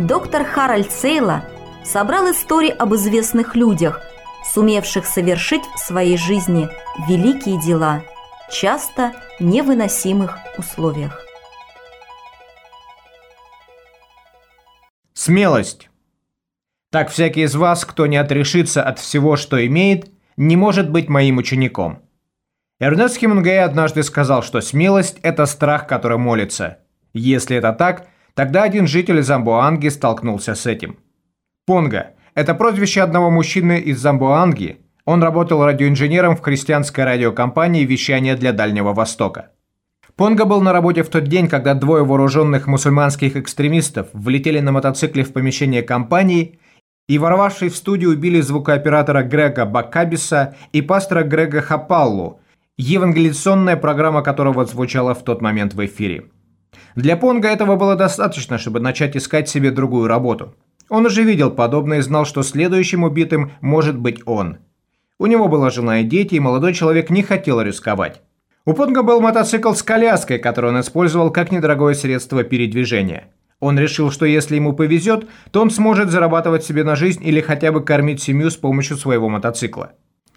Доктор Харальд Сейла собрал истории об известных людях, сумевших совершить в своей жизни великие дела, часто в невыносимых условиях. Смелость. Так всякий из вас, кто не отрешится от всего, что имеет, не может быть моим учеником. Эрнест Хемингуэй однажды сказал, что смелость – это страх, который молится. Если это так, тогда один житель Замбоанги столкнулся с этим. Понго – это прозвище одного мужчины из Замбоанги. Он работал радиоинженером в христианской радиокомпании вещания для Дальнего Востока. Понго был на работе в тот день, когда двое вооруженных мусульманских экстремистов влетели на мотоцикле в помещение компании и, ворвавшись в студию, убили звукооператора Грега Баккабиса и пастора Грега Хапаллу, евангелиционная программа которого звучала в тот момент в эфире. Для Понго этого было достаточно, чтобы начать искать себе другую работу. Он уже видел подобное и знал, что следующим убитым может быть он. У него была жена и дети, и молодой человек не хотел рисковать. У Понго был мотоцикл с коляской, который он использовал как недорогое средство передвижения. Он решил, что если ему повезет, то он сможет зарабатывать себе на жизнь или хотя бы кормить семью с помощью своего мотоцикла.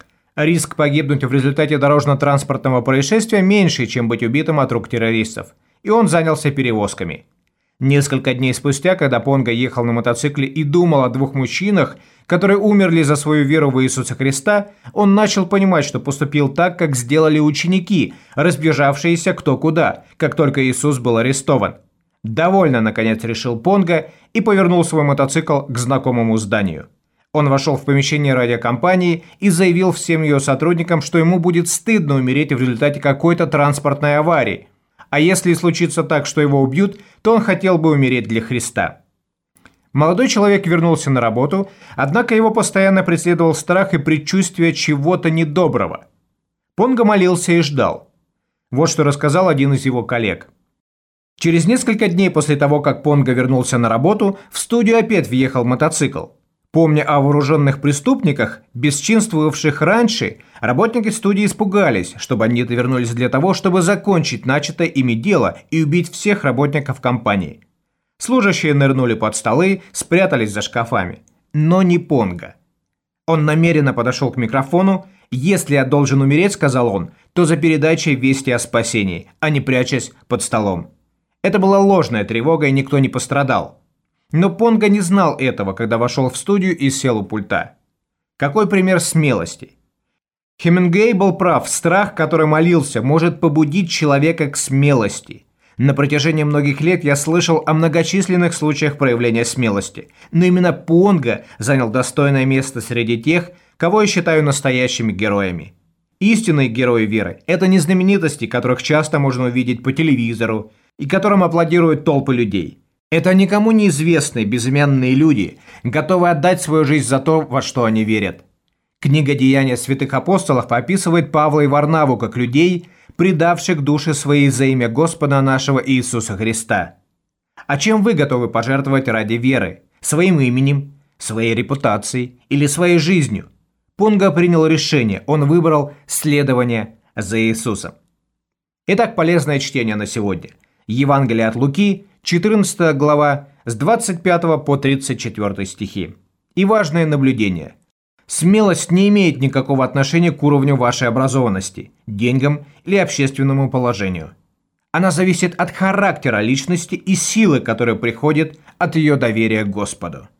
Риск погибнуть в результате дорожно-транспортного происшествия меньше, чем быть убитым от рук террористов, и он занялся перевозками. Несколько дней спустя, когда Понго ехал на мотоцикле и думал о двух мужчинах, которые умерли за свою веру в Иисуса Христа, он начал понимать, что поступил так, как сделали ученики, разбежавшиеся кто куда, как только Иисус был арестован. «Довольно», наконец решил Понго и повернул свой мотоцикл к знакомому зданию. Он вошел в помещение радиокомпании и заявил всем ее сотрудникам, что ему будет стыдно умереть в результате какой-то транспортной аварии. А если случится так, что его убьют, то он хотел бы умереть для Христа. Молодой человек вернулся на работу, однако его постоянно преследовал страх и предчувствие чего-то недоброго. Понго молился и ждал. Вот что рассказал один из его коллег. Через несколько дней после того, как Понго вернулся на работу, в студию опять въехал мотоцикл. Помня о вооруженных преступниках, бесчинствовавших раньше, работники студии испугались, что бандиты вернулись для того, чтобы закончить начатое ими дело и убить всех работников компании. Служащие нырнули под столы, спрятались за шкафами. Но не Понго. Он намеренно подошел к микрофону. «Если я должен умереть, — сказал он, — то за передачей вести о спасении, а не прячась под столом». Это была ложная тревога, и никто не пострадал. Но Понго не знал этого, когда вошел в студию и сел у пульта. Какой пример смелости? Хемингуэй был прав, страх, который молился, может побудить человека к смелости. На протяжении многих лет я слышал о многочисленных случаях проявления смелости, но именно Понго занял достойное место среди тех, кого я считаю настоящими героями. Истинные герои веры – это не знаменитости, которых часто можно увидеть по телевизору и которым аплодируют толпы людей. Это никому неизвестные безымянные люди, готовые отдать свою жизнь за то, во что они верят. Книга «Деяния святых апостолов» описывает Павла и Варнаву как людей, предавших души свои за имя Господа нашего Иисуса Христа. А чем вы готовы пожертвовать ради веры? Своим именем, своей репутацией или своей жизнью? Понго принял решение, он выбрал следование за Иисусом. Итак, полезное чтение на сегодня. Евангелие от Луки, 14 глава, с 25 по 34 стихи. И важное наблюдение. Смелость не имеет никакого отношения к уровню вашей образованности, деньгам или общественному положению. Она зависит от характера личности и силы, которая приходит от ее доверия к Господу.